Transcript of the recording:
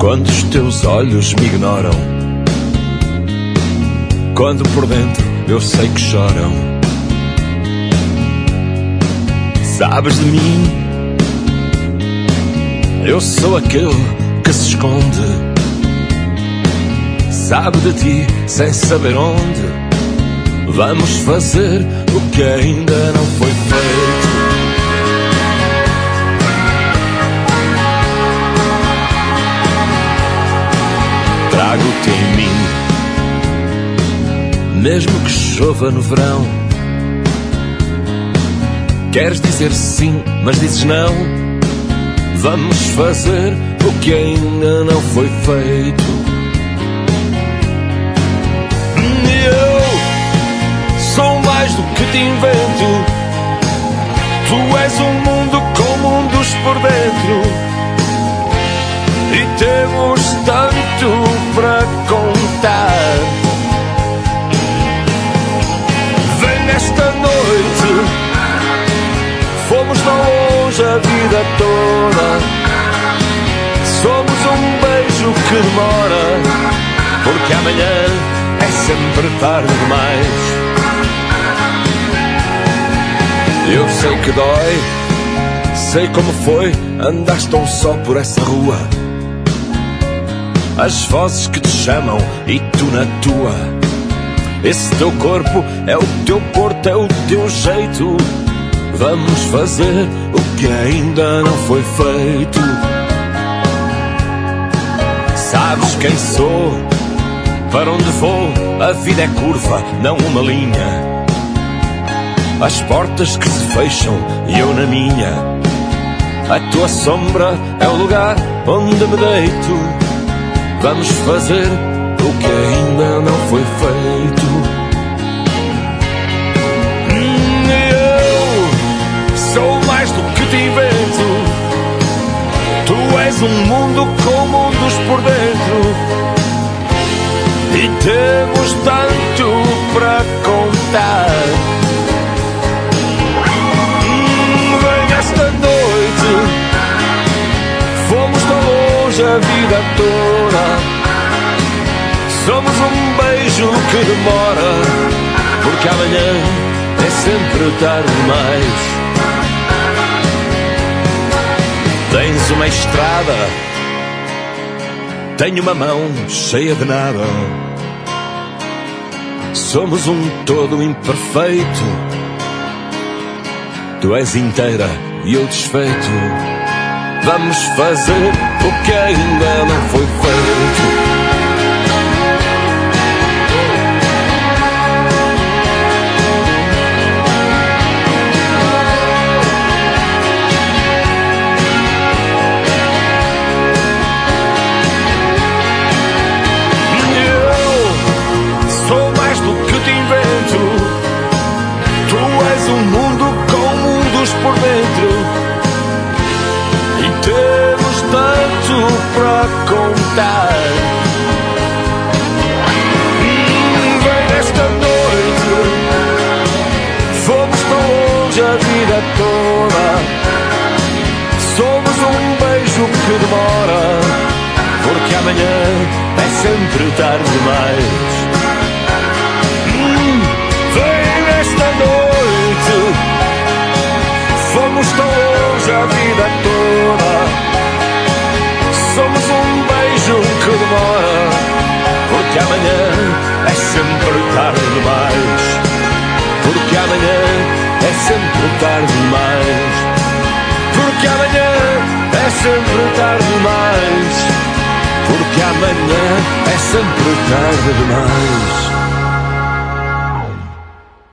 Quando os teus olhos me ignoram, quando por dentro eu sei que choram. Sabes de mim, eu sou aquele que se esconde. Sabe de ti sem saber onde. Vamos fazer o que ainda não foi feito. Trago-te em mim, mesmo que chova no verão. Queres dizer sim, mas dizes não. Vamos fazer o que ainda não foi feito. Sou mais do que te invento. Tu és um mundo com mundos por dentro. E temos tanto para contar. Vem nesta noite, fomos tão longe a vida toda. Somos um beijo que demora, porque amanhã é sempre tarde demais. Eu sei que dói, sei como foi, andaste tão só por essa rua. As vozes que te chamam e tu na tua. Esse teu corpo é o teu porto, é o teu jeito. Vamos fazer o que ainda não foi feito. Sabes quem sou, para onde vou, a vida é curva, não uma linha. As portas que se fecham e eu na minha. A tua sombra é o lugar onde me deito. Vamos fazer o que ainda não foi feito. Eu sou mais do que te invento. Tu és um mundo com mundos por dentro. E temos tanto para contar. Esta noite fomos tão longe a vida toda. Somos um beijo que demora, porque amanhã é sempre tarde demais. Tens uma estrada, tenho uma mão cheia de nada. Somos um todo imperfeito. Tu és inteira e eu desfeito. Vamos fazer o que ainda não foi feito. Eu sou mais do que te invento. Tu és um mundo por dentro. E temos tanto para contar. Vem nesta noite, fomos tão longe a vida toda. Somos um beijo que demora, porque amanhã é sempre tarde demais. Vem nesta noite, fomos tão longe a vida toda. Somos um beijo que demora, porque amanhã é sempre tarde demais. Porque amanhã é sempre tarde demais. Porque amanhã é sempre tarde demais. Porque amanhã é sempre tarde demais.